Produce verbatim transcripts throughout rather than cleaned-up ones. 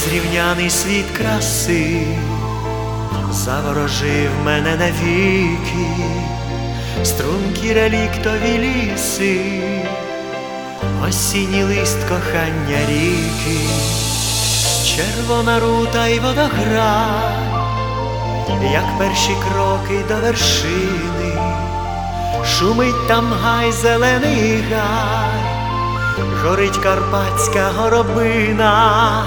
Незрівняний світ краси заворожив мене навіки, стрункі реліктові ліси, осінній лист кохання ріки, червона рута й водограй, як перші кроки до вершини, шумить там гай, зелений гай, горить карпатська горобина.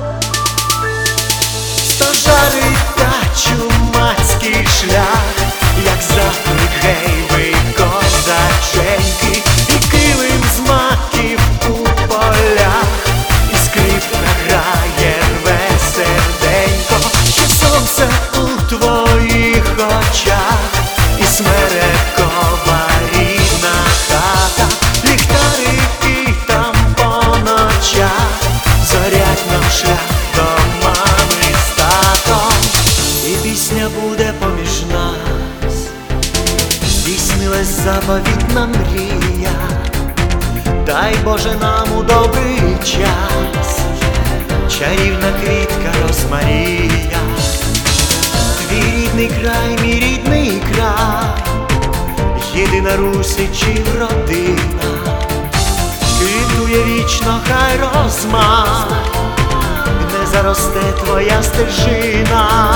Стожарий та чумацький шлях, як заклик, гей, ви козаченьки, і килим з маків у полях, і скрипка грає, рве серденько, ще сонце у твоїх очах, і смерекова рідна хата, ліхтарики там по ночах зорять нам шлях до мами з татом. І пісня буде поміж нас, здійснилась заповітна мрія, дай Боже нам у добрий час, чарівна квітка розмарія. Твій рідний край, мій рідний край, єдина русичів родина, квітує вічно, хай розмах, не заросте твоя стежина.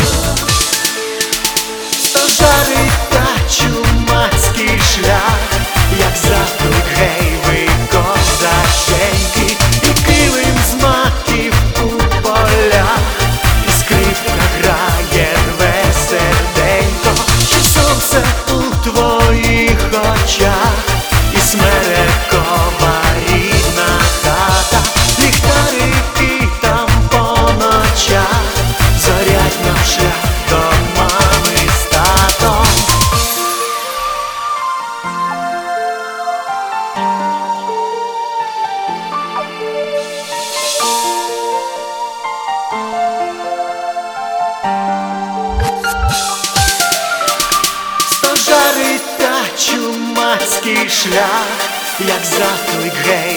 Стожарий та чумацький шлях, як заклик, гей, ви козаченьки, і килим з маків у полях, і скрипка грає, рве серденько, ще сонце у твоїх очах, і смерекова рідна хата, ліхтарики там по ночах зорять нам шлях до мами з татом. Стожарий та чумацький шлях, як заклик, гей,